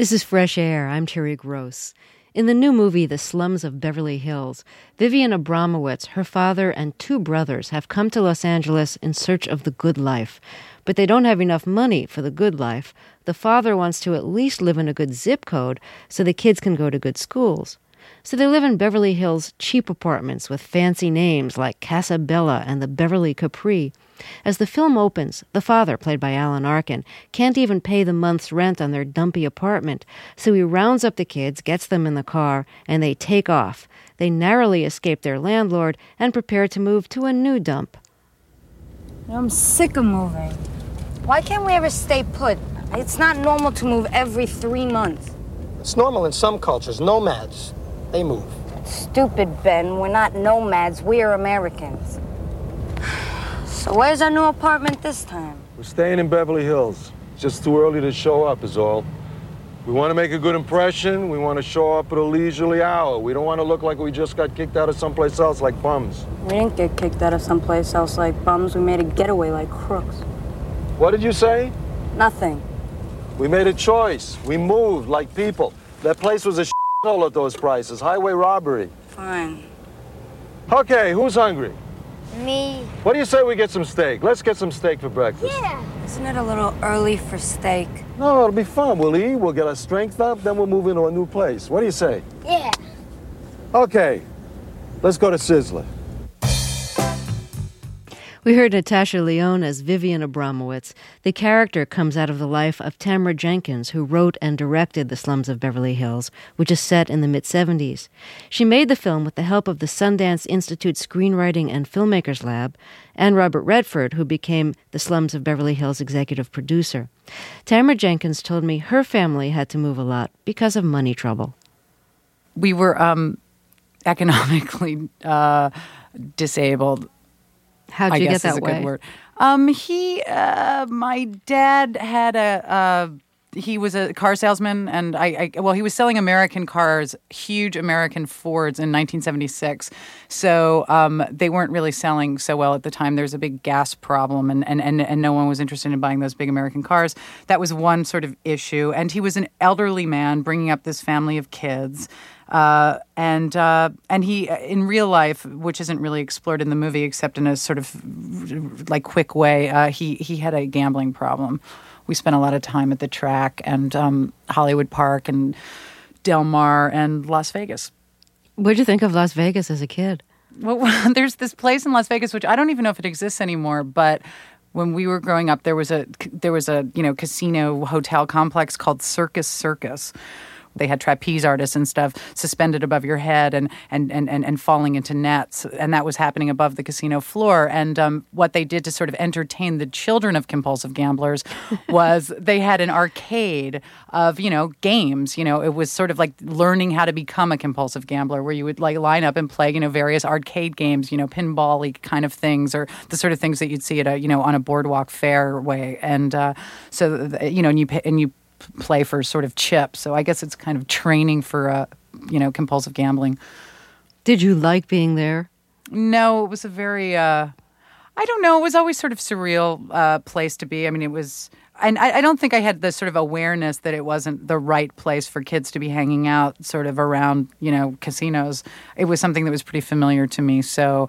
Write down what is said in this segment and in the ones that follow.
This is Fresh Air. I'm Terry Gross. In the new movie, The Slums of Beverly Hills, Vivian Abramowitz, her father, and two brothers have come to Los Angeles in search of the good life. But they don't have enough money for the good life. The father wants to at least live in a good zip code so the kids can go to good schools. So they live in Beverly Hills cheap apartments with fancy names like Casa Bella and the Beverly Capri. As the film opens, the father, played by Alan Arkin, can't even pay the month's rent on their dumpy apartment, so he rounds up the kids, gets them in the car, and they take off. They narrowly escape their landlord and prepare to move to a new dump. I'm sick of moving. Why can't we ever stay put? It's not normal to move every 3 months. It's normal in some cultures. Nomads, they move. Stupid, Ben. We're not nomads. We're Americans. So where's our new apartment this time? We're staying in Beverly Hills. It's just too early to show up is all. We want to make a good impression. We want to show up at a leisurely hour. We don't want to look like we just got kicked out of someplace else like bums. We didn't get kicked out of someplace else like bums. We made a getaway like crooks. What did you say? Nothing. We made a choice. We moved like people. That place was a shithole at those prices. Highway robbery. Fine. Okay, who's hungry? Me. What do you say we get some steak? Let's get some steak for breakfast. Yeah. Isn't it a little early for steak? No, it'll be fun. We'll eat, we'll get our strength up, then we'll move into a new place. What do you say? Yeah. Okay, let's go to Sizzler. We heard Natasha Lyonne as Vivian Abramowitz. The character comes out of the life of Tamara Jenkins, who wrote and directed The Slums of Beverly Hills, which is set in the mid-'70s. She made the film with the help of the Sundance Institute Screenwriting and Filmmakers Lab and Robert Redford, who became The Slums of Beverly Hills executive producer. Tamara Jenkins told me her family had to move a lot because of money trouble. We were economically disabled. How'd you get that is a way? good word. My dad had he was a car salesman, and he was selling American cars, huge American Fords in 1976. So they weren't really selling so well at the time. There's a big gas problem, and no one was interested in buying those big American cars. That was one sort of issue. And he was an elderly man bringing up this family of kids. And he, in real life, which isn't really explored in the movie except in a sort of like quick way, he had a gambling problem. We spent a lot of time at the track and Hollywood Park and Del Mar and Las Vegas. What'd you think of Las Vegas as a kid? Well, there's this place in Las Vegas, which I don't even know if it exists anymore, but when we were growing up, there was a casino hotel complex called Circus Circus. They had trapeze artists and stuff suspended above your head and falling into nets. And that was happening above the casino floor. And what they did to sort of entertain the children of compulsive gamblers was they had an arcade of, games. It was sort of like learning how to become a compulsive gambler, where you would like line up and play, various arcade games, pinball-y kind of things, or the sort of things that you'd see at on a boardwalk fair way. And and you play for sort of chips. So I guess it's kind of training for, compulsive gambling. Did you like being there? No, it was a very, I don't know, it was always sort of surreal place to be. I mean, it was, and I don't think I had the sort of awareness that it wasn't the right place for kids to be hanging out sort of around, casinos. It was something that was pretty familiar to me. So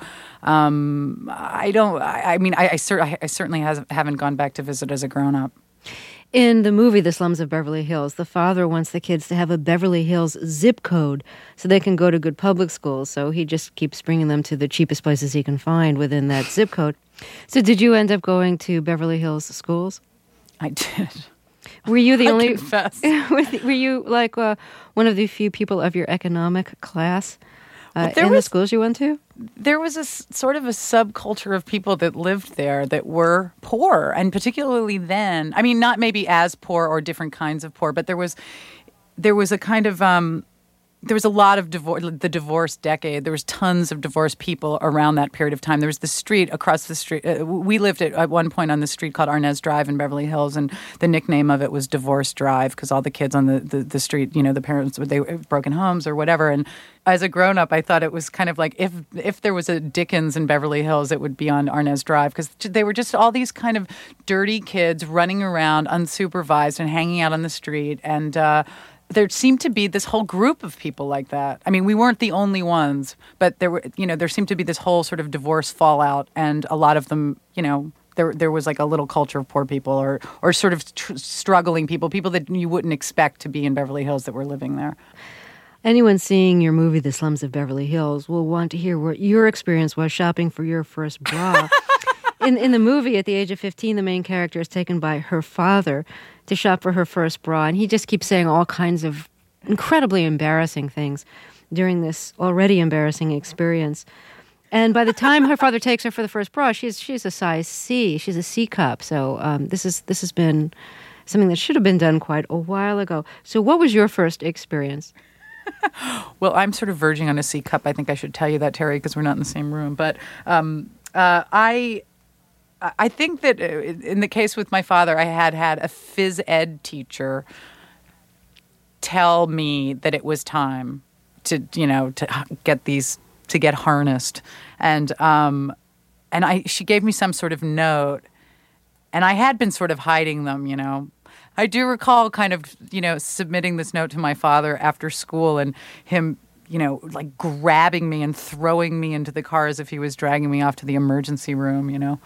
I certainly haven't gone back to visit as a grown-up. In the movie The Slums of Beverly Hills, the father wants the kids to have a Beverly Hills zip code so they can go to good public schools. So he just keeps bringing them to the cheapest places he can find within that zip code. So did you end up going to Beverly Hills schools? I did. Were you the only? Confess. Were you like one of the few people of your economic class in the schools you went to? There was a sort of a subculture of people that lived there that were poor, and particularly then. I mean, not maybe as poor or different kinds of poor, but there was a kind of there was a lot of the divorce decade. There was tons of divorced people around that period of time. There was the street across the street. We lived at one point on the street called Arnaz Drive in Beverly Hills, and the nickname of it was Divorce Drive because all the kids on the street, the parents, they were broken homes or whatever. And as a grown-up, I thought it was kind of like if there was a Dickens in Beverly Hills, it would be on Arnaz Drive because they were just all these kind of dirty kids running around unsupervised and hanging out on the street. And there seemed to be this whole group of people like that. I mean, we weren't the only ones, but there seemed to be this whole sort of divorce fallout, and a lot of them, there was like a little culture of poor people or sort of struggling people that you wouldn't expect to be in Beverly Hills that were living there. Anyone seeing your movie, The Slums of Beverly Hills, will want to hear what your experience was shopping for your first bra. In the movie, at the age of 15, the main character is taken by her father to shop for her first bra, and he just keeps saying all kinds of incredibly embarrassing things during this already embarrassing experience. And by the time her father takes her for the first bra, she's a size C. She's a C cup. So this has been something that should have been done quite a while ago. So what was your first experience? Well, I'm sort of verging on a C cup. I think I should tell you that, Terry, because we're not in the same room. But I think that in the case with my father, I had a phys ed teacher tell me that it was time to get harnessed, and she gave me some sort of note, and I had been sort of hiding them, I do recall kind of, submitting this note to my father after school and him, like grabbing me and throwing me into the car as if he was dragging me off to the emergency room,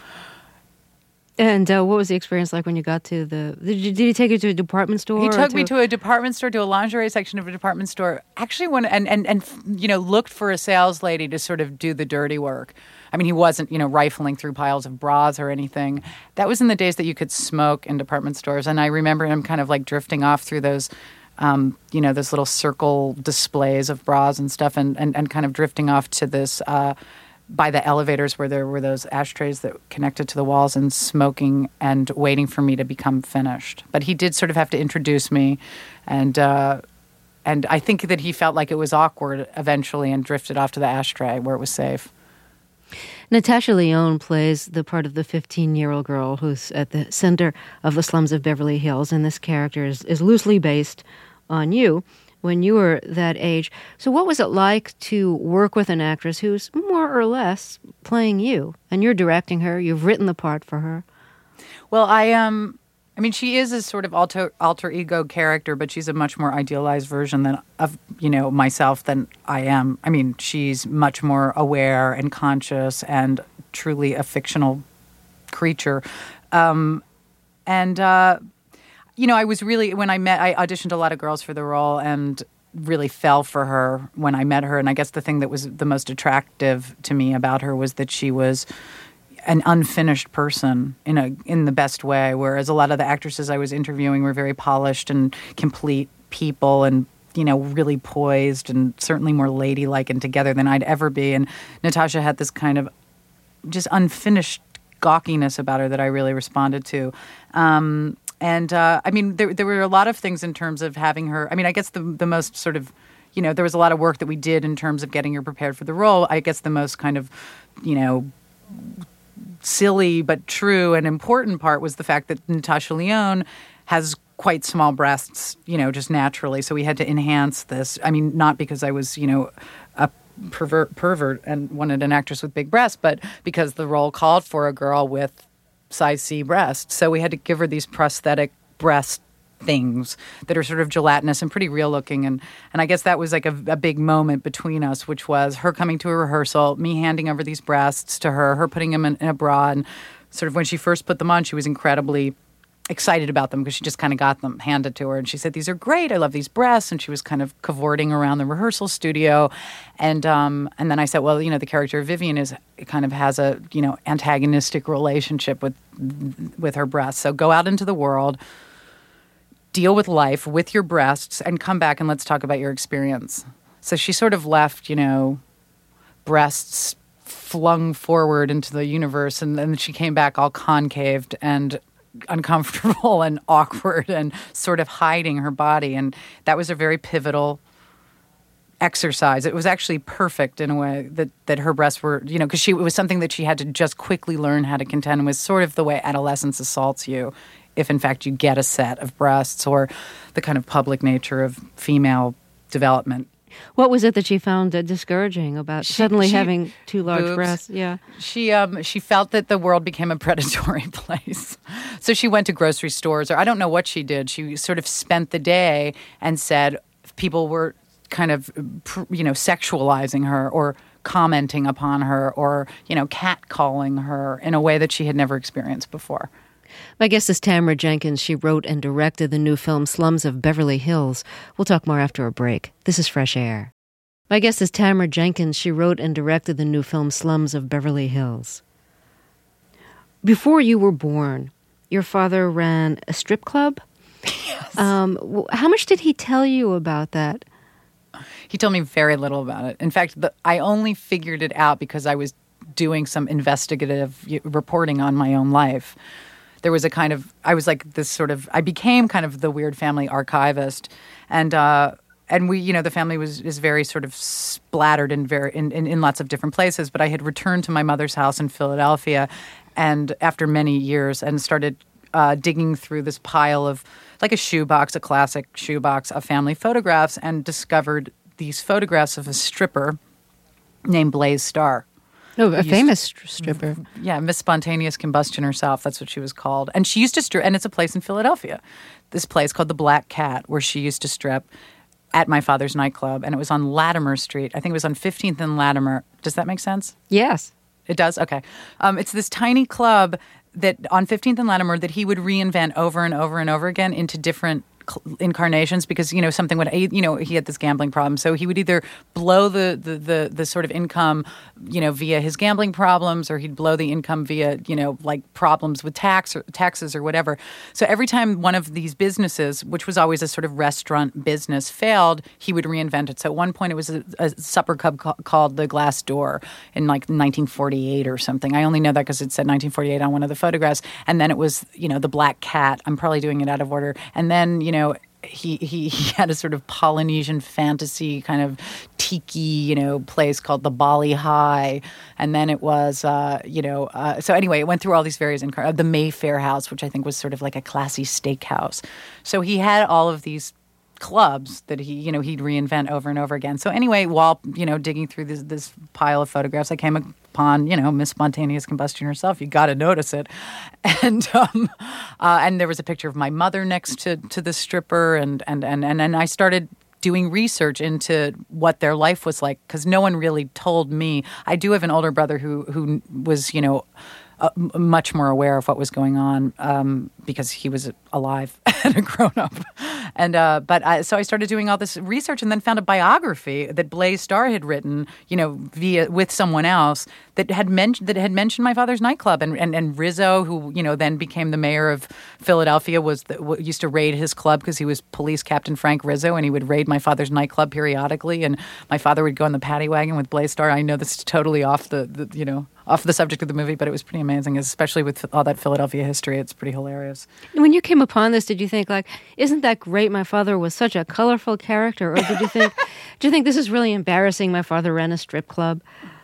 And what was the experience like when you got to did he take you to a department store? He took me to a department store, to a lingerie section of a department store. Actually, looked for a sales lady to sort of do the dirty work. I mean, he wasn't, rifling through piles of bras or anything. That was in the days that you could smoke in department stores. And I remember him kind of like drifting off through those, those little circle displays of bras and stuff and kind of drifting off to this, by the elevators where there were those ashtrays that connected to the walls and smoking and waiting for me to become finished. But he did sort of have to introduce me, and I think that he felt like it was awkward eventually and drifted off to the ashtray where it was safe. Natasha Lyonne plays the part of the 15-year-old girl who's at the center of the slums of Beverly Hills, and this character is loosely based on you when you were that age. So what was it like to work with an actress who's more or less playing you, and you're directing her, you've written the part for her? Well, she is a sort of alter ego character, but she's a much more idealized version of myself than I am. I mean, she's much more aware and conscious and truly a fictional creature. I was really, I auditioned a lot of girls for the role and really fell for her when I met her. And I guess the thing that was the most attractive to me about her was that she was an unfinished person in the best way, whereas a lot of the actresses I was interviewing were very polished and complete people and, really poised and certainly more ladylike and together than I'd ever be. And Natasha had this kind of just unfinished gawkiness about her that I really responded to. There were a lot of things in terms of having her. I mean, I guess the most sort of, there was a lot of work that we did in terms of getting her prepared for the role. I guess the most kind of, silly but true and important part was the fact that Natasha Lyonne has quite small breasts, just naturally. So we had to enhance this. I mean, not because I was, a pervert and wanted an actress with big breasts, but because the role called for a girl with size C breasts. So we had to give her these prosthetic breast things that are sort of gelatinous and pretty real looking. And I guess that was like a big moment between us, which was her coming to a rehearsal, me handing over these breasts to her putting them in a bra. And sort of when she first put them on, she was incredibly excited about them because she just kind of got them handed to her. And she said, "These are great. I love these breasts." And she was kind of cavorting around the rehearsal studio. And then I said, well, the character of Vivian has a, antagonistic relationship with her breasts. So go out into the world, deal with life with your breasts, and come back and let's talk about your experience. So she sort of left, breasts flung forward into the universe. And then she came back all concaved and uncomfortable and awkward and sort of hiding her body. And that was a very pivotal exercise. It was actually perfect in a way that her breasts were, because it was something that she had to just quickly learn how to contend with, sort of the way adolescence assaults you, if in fact you get a set of breasts, or the kind of public nature of female development. What was it that she found discouraging about suddenly having too large boobs. breasts? Yeah. She felt that the world became a predatory place. So she went to grocery stores, or I don't know what she did. She sort of spent the day and said people were kind of, sexualizing her or commenting upon her or, catcalling her in a way that she had never experienced before. My guest is Tamara Jenkins. She wrote and directed the new film Slums of Beverly Hills. We'll talk more after a break. This is Fresh Air. My guest is Tamara Jenkins. She wrote and directed the new film Slums of Beverly Hills. Before you were born, your father ran a strip club? Yes. How much did he tell you about that? He told me very little about it. In fact, I only figured it out because I was doing some investigative reporting on my own life. There was I became kind of the weird family archivist. And we, the family is very sort of splattered in lots of different places. But I had returned to my mother's house in Philadelphia, and after many years, and started digging through this pile of, like a classic shoebox of family photographs, and discovered these photographs of a stripper named Blaze Starr. Oh, a famous stripper. Yeah, Miss Spontaneous Combustion herself. That's what she was called. And she used to strip, and it's a place in Philadelphia, this place called the Black Cat, where she used to strip at my father's nightclub. And it was on Latimer Street. I think it was on 15th and Latimer. Does that make sense? Yes. It does? Okay. It's this tiny club that on 15th and Latimer that he would reinvent over and over and over again into different incarnations, because something would, he had this gambling problem, so he would either blow the sort of income via his gambling problems, or he'd blow the income via like problems with taxes or whatever. So every time one of these businesses, which was always a sort of restaurant business, failed, he would reinvent it. So at one point it was a supper club called the Glass Door in like 1948 or something. I only know that because it said 1948 on one of the photographs. And then it was the Black Cat. I'm probably doing it out of order. And then he had a sort of Polynesian fantasy kind of tiki, place called the Bali High. And then it was, so anyway, it went through all these various, the Mayfair House, which I think was sort of like a classy steakhouse. So he had all of these clubs that he'd reinvent over and over again. So anyway, while, digging through this pile of photographs, I came upon, Miss Spontaneous Combustion herself. You got to notice it. And there was a picture of my mother next to the stripper, and I started doing research into what their life was like, because no one really told me. I do have an older brother who was, much more aware of what was going on, because he was alive and a grown-up. And so I started doing all this research, and then found a biography that Blaze Starr had written, with someone else that had mentioned my father's nightclub, and Rizzo, who then became the mayor of Philadelphia, used to raid his club because he was Police Captain Frank Rizzo, and he would raid my father's nightclub periodically, and my father would go in the paddy wagon with Blaze Starr. I know this is totally off off the subject of the movie, but it was pretty amazing, especially with all that Philadelphia history. It's pretty hilarious. When you came upon this, did you think, like, isn't that great? My father was such a colorful character. Or did you think, do you think this is really embarrassing? My father ran a strip club.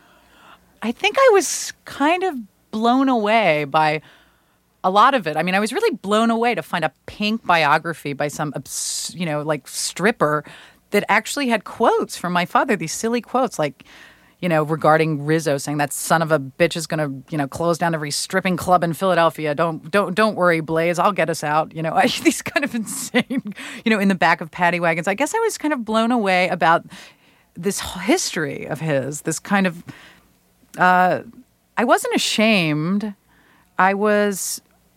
I think I was kind of blown away by a lot of it. I mean, I was really blown away to find a pink biography by some, stripper that actually had quotes from my father, these silly quotes, like, regarding Rizzo, saying that son of a bitch is going to, close down every stripping club in Philadelphia. Don't worry, Blaze, I'll get us out. These kind of insane, in the back of paddy wagons. I guess I was kind of blown away about this history of his, this kind of, I wasn't ashamed. I was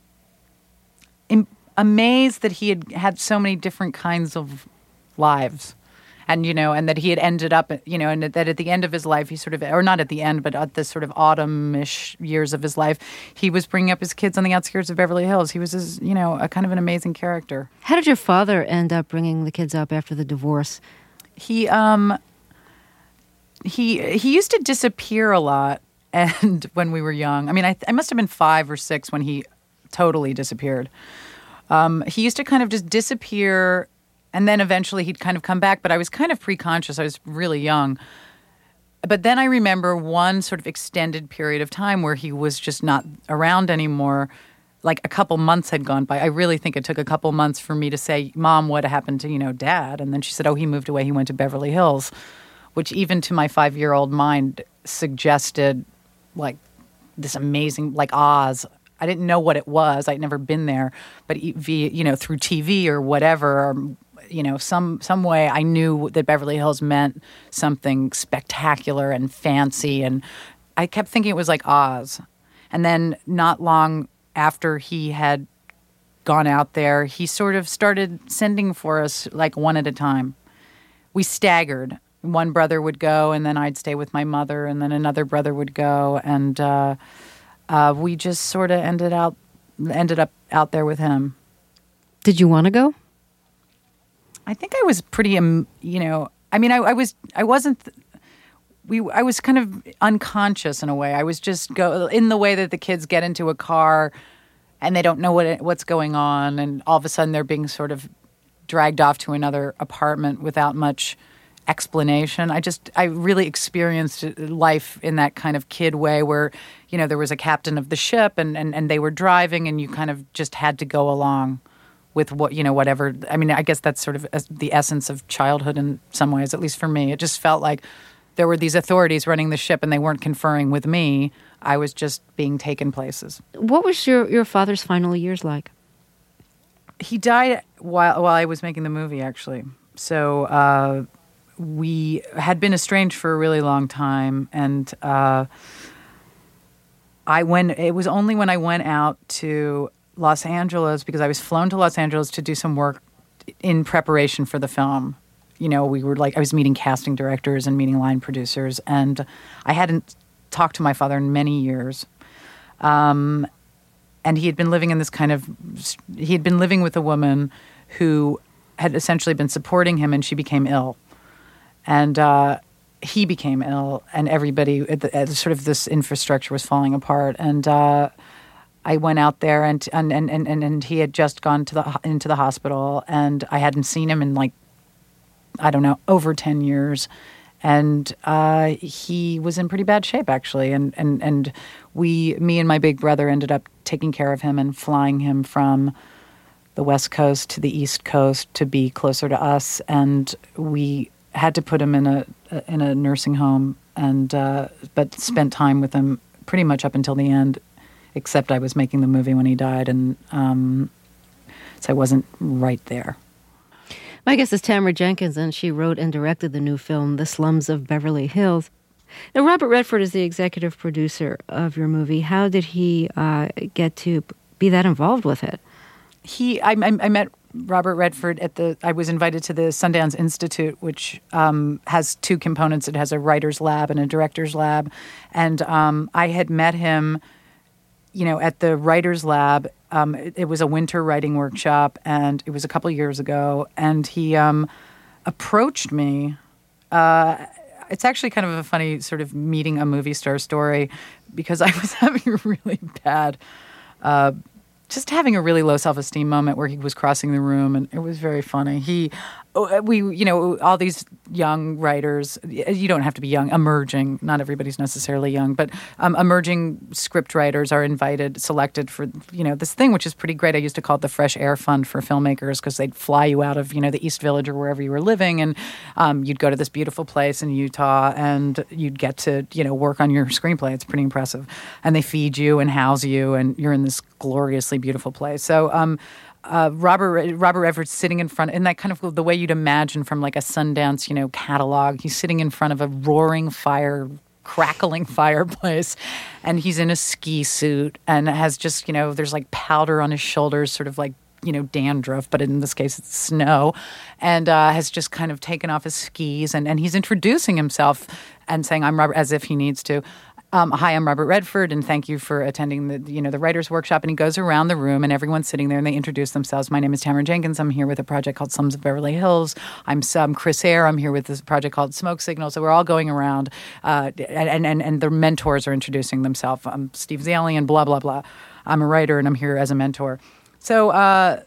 amazed that he had so many different kinds of lives. And, and that he had ended up, and that at the end of his life, he sort of, or not at the end, but at the sort of autumn-ish years of his life, he was bringing up his kids on the outskirts of Beverly Hills. He was, a kind of an amazing character. How did your father end up bringing the kids up after the divorce? He used to disappear a lot, and when we were young. I mean, I must have been 5 or 6 when he totally disappeared. He used to kind of just disappear And then eventually he'd kind of come back, but I was kind of pre-conscious. I was really young. But then I remember one sort of extended period of time where he was just not around anymore. Like a couple months had gone by. I really think it took a couple months for me to say, Mom, what happened to, Dad? And then she said, oh, he moved away. He went to Beverly Hills, which even to my 5-year-old mind suggested like this amazing, like Oz. I didn't know what it was. I'd never been there. But via, through TV or whatever, or, some way I knew that Beverly Hills meant something spectacular and fancy. And I kept thinking it was like Oz. And then not long after he had gone out there, he sort of started sending for us like one at a time. We staggered. One brother would go, and then I'd stay with my mother, and then another brother would go. And we just sort of ended up out there with him. Did you want to go? I think I was pretty, I was kind of unconscious in a way. I was just in the way that the kids get into a car and they don't know what's going on, and all of a sudden they're being sort of dragged off to another apartment without much explanation. I really experienced life in that kind of kid way where, there was a captain of the ship and they were driving and you kind of just had to go along with whatever. I mean, I guess that's sort of the essence of childhood in some ways, at least for me. It just felt like there were these authorities running the ship and they weren't conferring with me. I was just being taken places. What was your father's final years like? He died while I was making the movie, actually. So we had been estranged for a really long time, and it was only when I went out to Los Angeles, because I was flown to Los Angeles to do some work in preparation for the film. I was meeting casting directors and meeting line producers, and I hadn't talked to my father in many years. And he had been living in he had been living with a woman who had essentially been supporting him, and she became ill. And he became ill, and everybody, sort of this infrastructure was falling apart. And I went out there, and he had just gone into the hospital, and I hadn't seen him in over 10 years. And he was in pretty bad shape, actually. And me and my big brother ended up taking care of him and flying him from the West Coast to the East Coast to be closer to us. And we had to put him in a nursing home, but spent time with him pretty much up until the end, except I was making the movie when he died, and so I wasn't right there. My guest is Tamara Jenkins, and she wrote and directed the new film, The Slums of Beverly Hills. Now, Robert Redford is the executive producer of your movie. How did he get to be that involved with it? I met Robert Redford I was invited to the Sundance Institute, which has two components. It has a writer's lab and a director's lab. And I had met him, at the writer's lab. It was a winter writing workshop, and it was a couple of years ago. And he approached me. It's actually kind of a funny sort of meeting a movie star story, because I was having a really bad just having a really low self-esteem moment where he was crossing the room, and it was very funny. All these young writers, you don't have to be young, emerging, not everybody's necessarily young, but emerging script writers are selected for, this thing, which is pretty great. I used to call it the Fresh Air Fund for filmmakers, because they'd fly you out of, the East Village or wherever you were living, and you'd go to this beautiful place in Utah, and you'd get to, work on your screenplay. It's pretty impressive. And they feed you and house you, and you're in this gloriously beautiful place. So Robert Redford's sitting in front, in that kind of the way you'd imagine from like a Sundance, catalog. He's sitting in front of a roaring fire, crackling fireplace, and he's in a ski suit and has just, there's like powder on his shoulders, sort of like, dandruff, but in this case it's snow, and has just kind of taken off his skis, and he's introducing himself and saying, I'm Robert, as if he needs to. Hi, I'm Robert Redford, and thank you for attending the writer's workshop. And he goes around the room, and everyone's sitting there, and they introduce themselves. My name is Tamara Jenkins. I'm here with a project called Slums of Beverly Hills. I'm Chris Eyre. I'm here with this project called Smoke Signal. So we're all going around, and their mentors are introducing themselves. I'm Steve Zalian, blah, blah, blah. I'm a writer, and I'm here as a mentor. So,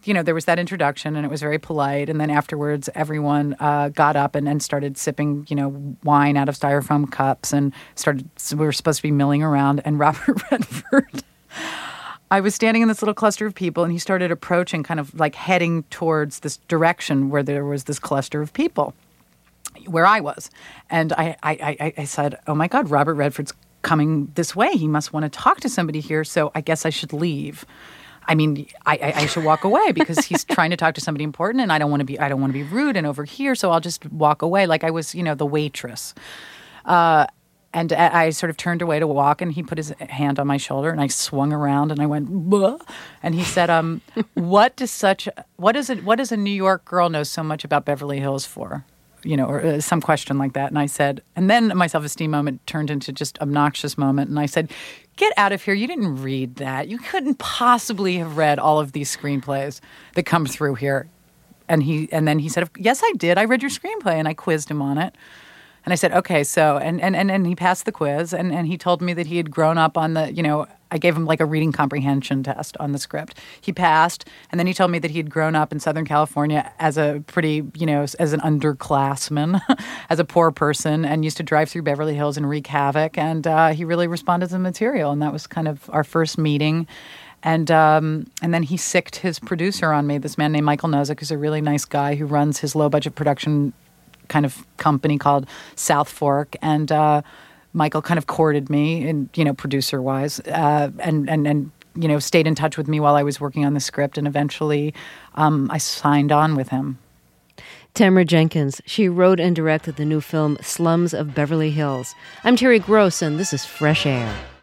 there was that introduction, and it was very polite. And then afterwards, everyone got up and started sipping, wine out of styrofoam cups, and we were supposed to be milling around. And Robert Redford, I was standing in this little cluster of people, and he started approaching, kind of like heading towards this direction where there was this cluster of people, where I was. And I said, oh my God, Robert Redford's coming this way. He must want to talk to somebody here, so I guess I should leave. I mean, I should walk away because he's trying to talk to somebody important, and I don't want to be rude and over here, so I'll just walk away like I was, the waitress. And I sort of turned away to walk, and he put his hand on my shoulder, and I swung around, and I went, "Buh," and he said, what does a New York girl know so much about Beverly Hills for? Or some question like that. And I said, and then my self-esteem moment turned into just obnoxious moment. And I said, get out of here. You didn't read that. You couldn't possibly have read all of these screenplays that come through here. And then he said, yes, I did. I read your screenplay, and I quizzed him on it. And I said, okay, so, and he passed the quiz, and he told me that he had grown up on I gave him like a reading comprehension test on the script. He passed, and then he told me that he had grown up in Southern California as a pretty, as an underclassman, as a poor person, and used to drive through Beverly Hills and wreak havoc, and he really responded to the material, and that was kind of our first meeting. And then he sicked his producer on me, this man named Michael Nozick, who's a really nice guy who runs his low-budget production kind of company called South Fork, and Michael kind of courted me, and producer-wise, and stayed in touch with me while I was working on the script, and eventually I signed on with him. Tamara Jenkins. She wrote and directed the new film Slums of Beverly Hills. I'm Terry Gross, and this is Fresh Air.